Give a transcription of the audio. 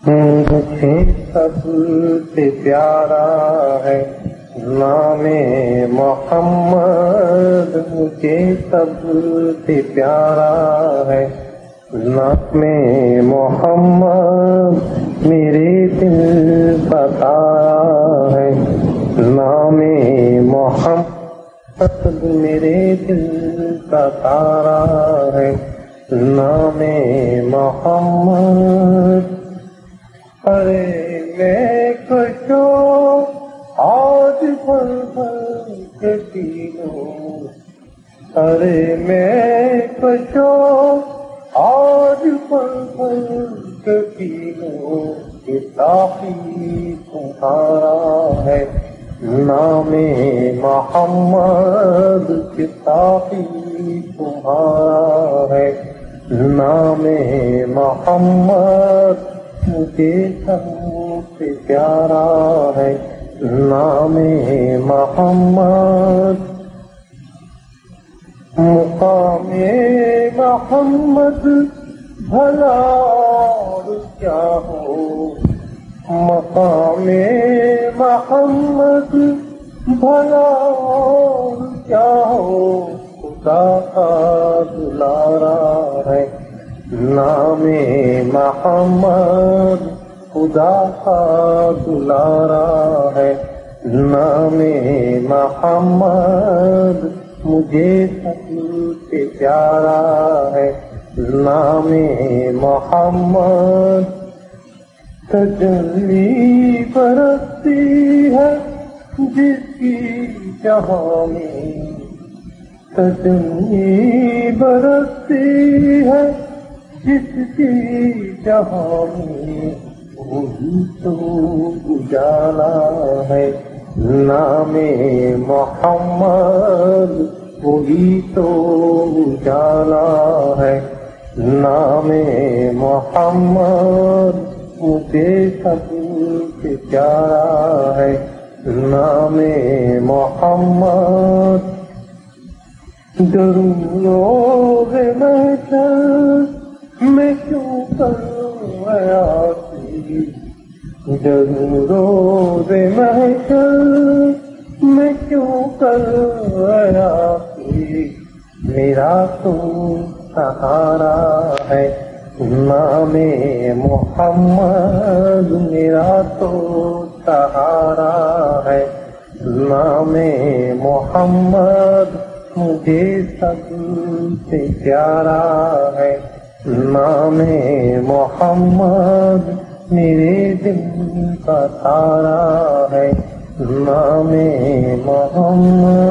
مجھے سب سے پیارا ہے نام محمد، مجھے سب سے پیارا ہے نام محمد، میرے دل کا تارا ہے نام محمد، میرے دل کا تارا ہے نام محمد۔ ارے میں کشو آج بھر بھر کے پی لوں، ارے میں کشو آج بھر بھر کے پی لوں، کہ ساقی تمہارا ہے نام محمد، کہ ساقی تمہارا ہے نام محمد، مجھے سب سے پیارا ہے نام محمد۔ مقام محمد بھلا اور کیا ہو، مقام محمد بھلا اور کیا ہو، خدا کا دلارا ہے نام محمد، خدا کا دلارا ہے نام محمد، مجھے سب سے پیارا ہے نام محمد۔ تجلی برستی ہے جس کی جہاں میں، تجلی برستی ہے جس کی جہاں میں، وہی تو اجالا ہے نام محمد، وہی تو اجالا ہے نام محمد، مجھے سب سے پیارا ہے نام محمد۔ ضرور محشر میں کیوں کروں عیاسی، ضرور محشر میں کیوں کروں عیاسی، میرا تو سہارا ہے نام محمد، میرا تو سہارا ہے نام محمد، مجھے سب سے پیارا ہے نام محمد، میرے دل کا تارا ہے نام محمد۔